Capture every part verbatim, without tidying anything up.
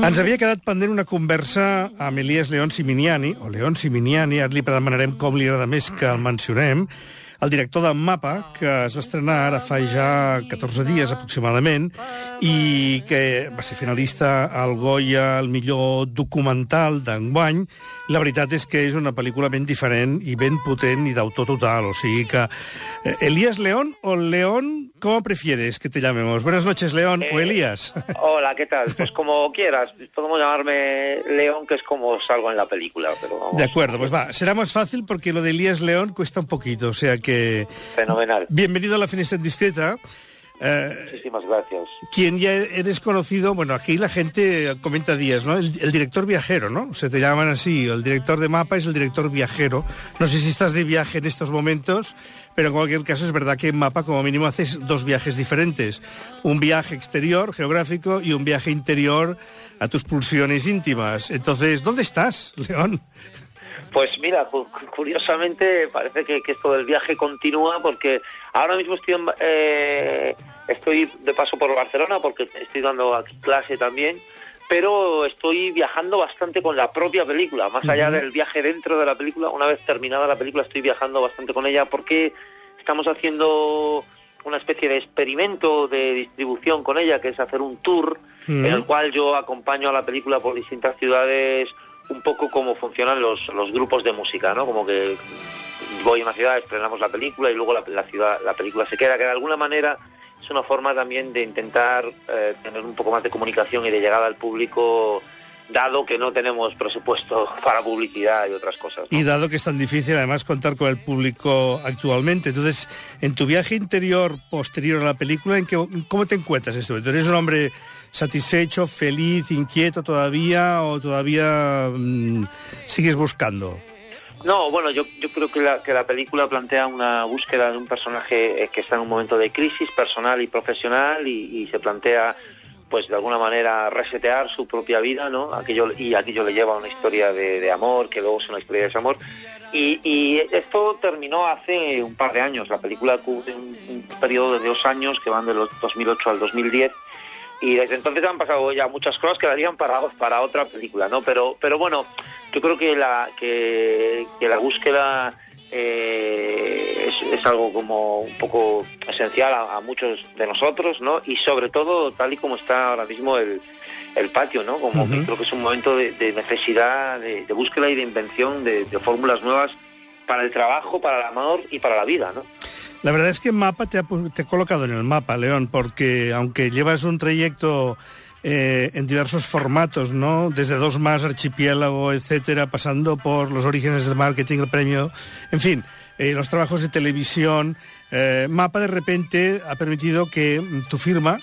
Ens havia quedat pendent una conversa amb Elias León Siminiani, o León Siminiani, ara li demanarem com li agrada més que el mencionem, el director de Mapa, que es va estrenar ara fa ja catorze dies aproximadament, i que va ser finalista al Goya, el millor documental d'enguany. La veritat és que és una pel·lícula ben diferent i ben potent i d'autor total. O sigui que... Eh, ¿Elías León o León? ¿Cómo prefieres que te llamemos? Buenas noches, León, eh, o Elías. Hola, ¿qué tal? Pues como quieras. Podemos llamarme León, que es como salgo en la película. Pero vamos. De acuerdo, pues va. Será más fácil porque lo de Elías León cuesta un poquito, o sea que... Fenomenal. Bienvenido a La Finestra Indiscreta. Eh, Muchísimas gracias. Quien ya eres conocido, bueno, aquí la gente comenta días, ¿no? El, el director viajero, ¿no? Se te llaman así, el director de Mapa es el director viajero. No sé si estás de viaje en estos momentos, pero en cualquier caso es verdad que en Mapa como mínimo haces dos viajes diferentes. Un viaje exterior, geográfico, y un viaje interior a tus pulsiones íntimas. Entonces, ¿dónde estás, León? Pues mira, curiosamente parece que, que esto del viaje continúa porque ahora mismo estoy, en, eh, estoy de paso por Barcelona porque estoy dando aquí clase también, pero estoy viajando bastante con la propia película, más uh-huh. allá del viaje dentro de la película. Una vez terminada la película estoy viajando bastante con ella porque estamos haciendo una especie de experimento de distribución con ella, que es hacer un tour uh-huh. en el cual yo acompaño a la película por distintas ciudades, un poco como funcionan los, los grupos de música, ¿no? Como que voy a una ciudad, estrenamos la película y luego la, la ciudad, la película se queda, que de alguna manera es una forma también de intentar eh, tener un poco más de comunicación y de llegada al público, dado que no tenemos presupuesto para publicidad y otras cosas, ¿no? Y dado que es tan difícil además contar con el público actualmente. Entonces, en tu viaje interior posterior a la película, ¿en qué, cómo te encuentras en este momento? ¿Eres un hombre satisfecho, feliz, inquieto todavía o todavía mmm, sigues buscando? No, bueno, yo, yo creo que la, que la película plantea una búsqueda de un personaje que está en un momento de crisis personal y profesional y, y se plantea, pues de alguna manera, resetear su propia vida, ¿no? Aquello, y aquello le lleva a una historia de, de amor, que luego es una historia de desamor. Y, y esto terminó hace un par de años. La película cubre un, un periodo de dos años que van de los dos mil ocho al dos mil diez. Y desde entonces han pasado ya muchas cosas que darían para, para otra película, ¿no? Pero, pero bueno, yo creo que la, que, que la búsqueda eh, es, es algo como un poco esencial a, a muchos de nosotros, ¿no? Y sobre todo, tal y como está ahora mismo el, el patio, ¿no? Como uh-huh. que creo que es un momento de, de necesidad, de, de búsqueda y de invención de, de fórmulas nuevas para el trabajo, para el amor y para la vida, ¿no? La verdad es que Mapa te ha, te ha colocado en el mapa, León, porque aunque llevas un trayecto eh, en diversos formatos, ¿no? Desde Dos Más, Archipiélago, etcétera, pasando por los orígenes del marketing, el premio, en fin, eh, los trabajos de televisión, eh, Mapa de repente ha permitido que tu firma,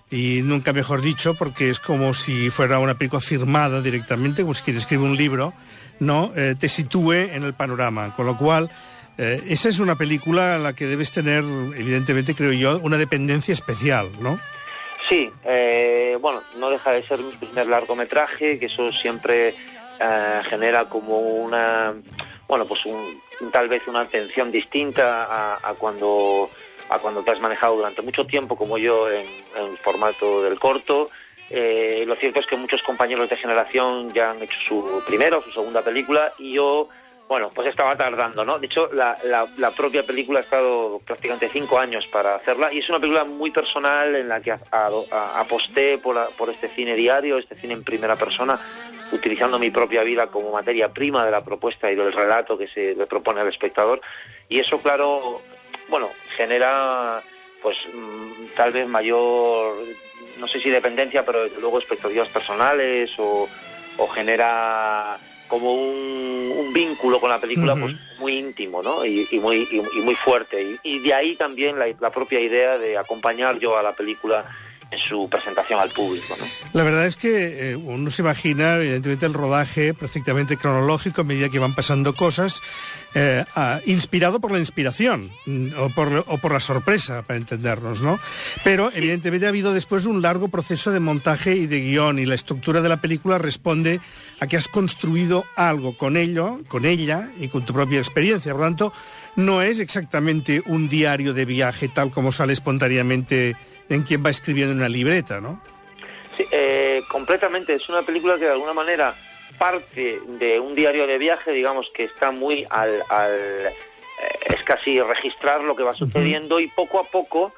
y nunca mejor dicho, porque es como si fuera una película firmada directamente, como si quien escribe un libro, ¿no? Eh, te sitúe en el panorama, con lo cual... Eh, esa es una película a la que debes tener, evidentemente, creo yo, una dependencia especial, ¿no? Sí, eh, bueno, no deja de ser mi primer largometraje, que eso siempre eh, genera como una, bueno, pues un, tal vez una atención distinta a, a cuando a cuando te has manejado durante mucho tiempo, como yo, en, en el formato del corto. Eh, lo cierto es que muchos compañeros de generación ya han hecho su primera o su segunda película y yo... Bueno, pues estaba tardando, ¿no? De hecho, la, la, la propia película ha estado prácticamente cinco años para hacerla y es una película muy personal en la que a, a, a, aposté por, a, por este cine diario, este cine en primera persona, utilizando mi propia vida como materia prima de la propuesta y del relato que se le propone al espectador. Y eso, claro, bueno, genera, pues, mmm, tal vez mayor, no sé si dependencia, pero desde luego expectativas personales o, o genera... como un, un vínculo con la película uh-huh. pues muy íntimo, ¿no? Y, y muy y, y muy fuerte. Y, y de ahí también la, la propia idea de acompañar yo a la película en su presentación al público, ¿no? La verdad es que eh, uno se imagina, evidentemente, el rodaje perfectamente cronológico a medida que van pasando cosas, eh, ah, inspirado por la inspiración o por, o por la sorpresa, para entendernos, ¿no? Pero, evidentemente, ha habido después un largo proceso de montaje y de guión, y la estructura de la película responde a que has construido algo con ello, con ella y con tu propia experiencia. Por lo tanto, no es exactamente un diario de viaje tal como sale espontáneamente en quien va escribiendo en una libreta, ¿no? Sí, eh, completamente. Es una película que de alguna manera parte de un diario de viaje, digamos, que está muy al... al eh, es casi registrar lo que va sucediendo uh-huh. y poco a poco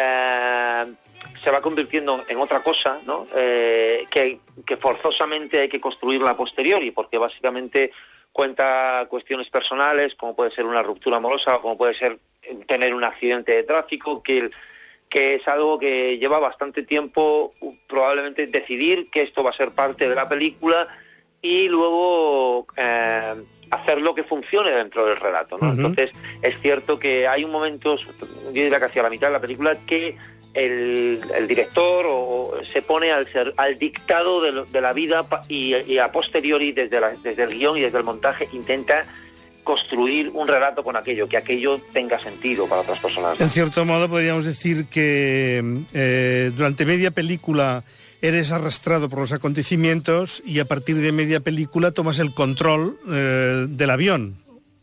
eh, se va convirtiendo en otra cosa, ¿no? Eh, que, que forzosamente hay que construirla a posteriori, porque básicamente cuenta cuestiones personales, como puede ser una ruptura amorosa, o como puede ser tener un accidente de tráfico, que, que es algo que lleva bastante tiempo probablemente decidir que esto va a ser parte de la película y luego eh, hacer lo que funcione dentro del relato, ¿no? Uh-huh. Entonces es cierto que hay un momento, yo diría que hacia la mitad de la película, que el, el director o, se pone al, ser, al dictado de, lo, de la vida y, y a posteriori desde, la, desde el guión y desde el montaje intenta construir un relato con aquello, que aquello tenga sentido para otras personas, ¿no? En cierto modo podríamos decir que eh, durante media película eres arrastrado por los acontecimientos y a partir de media película tomas el control eh, del avión.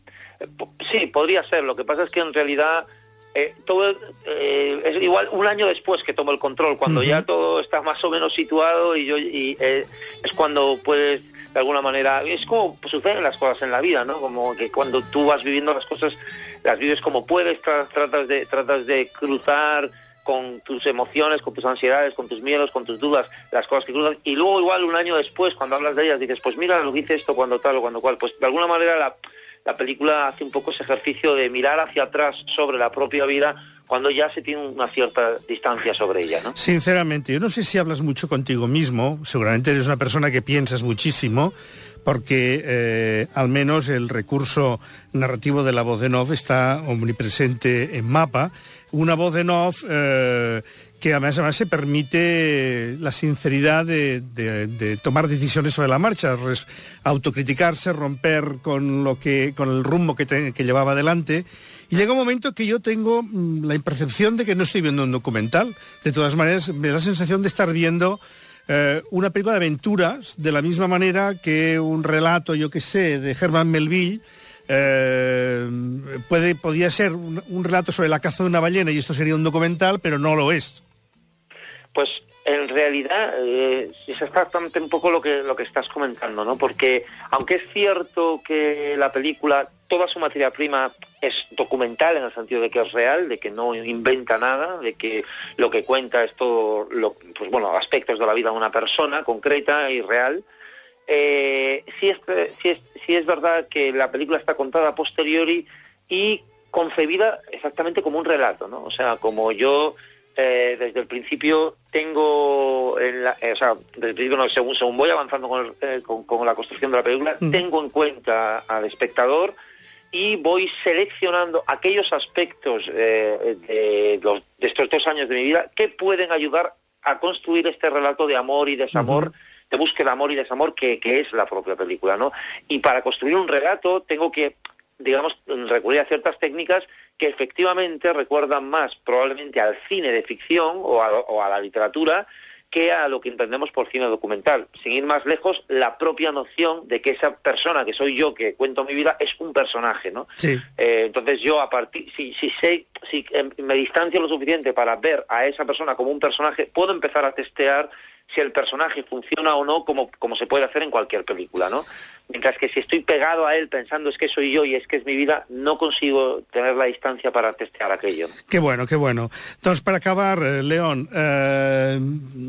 Sí, podría ser. Lo que pasa es que en realidad eh, todo eh, es igual un año después que tomo el control, cuando uh-huh. ya todo está más o menos situado y yo y eh, es cuando puedes de alguna manera, es como suceden las cosas en la vida, ¿no? Como que cuando tú vas viviendo las cosas, las vives como puedes, tra- tratas de tratas de cruzar con tus emociones, con tus ansiedades, con tus miedos, con tus dudas, las cosas que cruzas, y luego igual un año después, cuando hablas de ellas, dices, pues mira, lo que hice esto cuando tal o cuando cual. Pues de alguna manera la, la película hace un poco ese ejercicio de mirar hacia atrás sobre la propia vida cuando ya se tiene una cierta distancia sobre ella, ¿no? Sinceramente, yo no sé si hablas mucho contigo mismo, seguramente eres una persona que piensas muchísimo, porque eh, al menos el recurso narrativo de la voz en off está omnipresente en Mapa, una voz en off eh, que además, además se permite la sinceridad de, de, de tomar decisiones sobre la marcha, res, autocriticarse, romper con lo que con el rumbo que, te, que llevaba adelante. Y llega un momento que yo tengo mmm, la impercepción de que no estoy viendo un documental. De todas maneras, me da la sensación de estar viendo eh, una película de aventuras, de la misma manera que un relato, yo qué sé, de Herman Melville, eh, puede, podía ser un, un relato sobre la caza de una ballena y esto sería un documental, pero no lo es. Pues en realidad eh, es exactamente un poco lo que lo que estás comentando, ¿no? Porque aunque es cierto que la película, toda su materia prima es documental en el sentido de que es real, de que no inventa nada, de que lo que cuenta es todo, lo, pues bueno, aspectos de la vida de una persona concreta y real. Eh, sí, es, sí, es, sí es verdad que la película está contada a posteriori y concebida exactamente como un relato, ¿no? O sea, como yo eh, desde el principio tengo, en la, eh, o sea, desde el principio no, según, según voy avanzando con, el, eh, con, con la construcción de la película, mm. tengo en cuenta al espectador y voy seleccionando aquellos aspectos eh, de, los, de estos dos años de mi vida que pueden ayudar a construir este relato de amor y desamor, uh-huh. de búsqueda de amor y desamor que, que es la propia película, ¿no? Y para construir un relato tengo que, digamos, recurrir a ciertas técnicas que efectivamente recuerdan más probablemente al cine de ficción o a, o a la literatura que a lo que entendemos por cine documental. Sin ir más lejos, la propia noción de que esa persona que soy yo, que cuento mi vida, es un personaje, ¿no? Sí. Eh, entonces yo a partir, si, si sé, si eh, me distancio lo suficiente para ver a esa persona como un personaje, puedo empezar a testear si el personaje funciona o no, como, como se puede hacer en cualquier película, ¿no? Mientras que si estoy pegado a él pensando es que soy yo y es que es mi vida, no consigo tener la distancia para testear aquello. Qué bueno, qué bueno. Entonces, para acabar, eh, León, eh,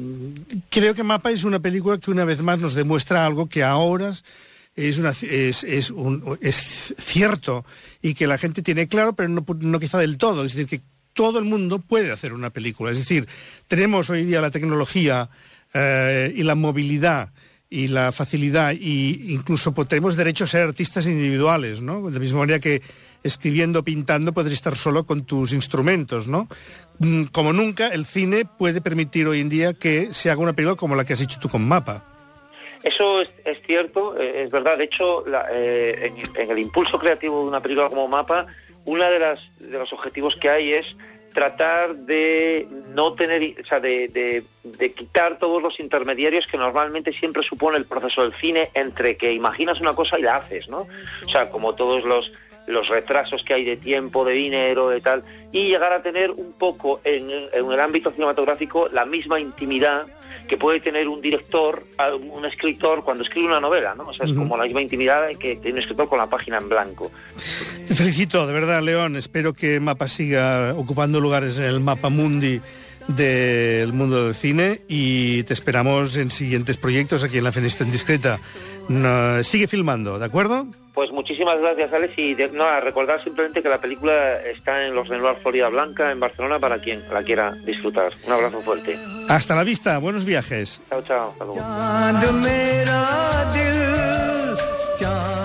creo que Mapa es una película que una vez más nos demuestra algo que ahora es, una, es, es, un, es cierto y que la gente tiene claro, pero no, no quizá del todo. Es decir, que todo el mundo puede hacer una película. Es decir, tenemos hoy día la tecnología eh, y la movilidad y la facilidad, y incluso tenemos derecho a ser artistas individuales, ¿no? De la misma manera que escribiendo, pintando, podrías estar solo con tus instrumentos, ¿no? Como nunca, el cine puede permitir hoy en día que se haga una película como la que has hecho tú con Mapa. Eso es, es cierto, eh, es verdad. De hecho, la, eh, en, en el impulso creativo de una película como Mapa, uno de, las, de los objetivos que hay es tratar de no tener, o sea, de, de, de quitar todos los intermediarios que normalmente siempre supone el proceso del cine entre que imaginas una cosa y la haces, ¿no? O sea, como todos los los retrasos que hay de tiempo, de dinero, de tal, y llegar a tener un poco en, en el ámbito cinematográfico la misma intimidad que puede tener un director, un escritor cuando escribe una novela, ¿no? O sea, es uh-huh. como la misma intimidad que tiene un escritor con la página en blanco. Te felicito, de verdad, León. Espero que Mapa siga ocupando lugares en el mapa mundi del mundo del cine y te esperamos en siguientes proyectos aquí en La Fenista Indiscreta. No, sigue filmando, ¿de acuerdo? Pues muchísimas gracias, Alex, y de, no, a recordar simplemente que la película está en los Renoir Florida Blanca, en Barcelona, para quien la quiera disfrutar. Un abrazo fuerte. Hasta la vista, buenos viajes. Chao, chao, hasta luego.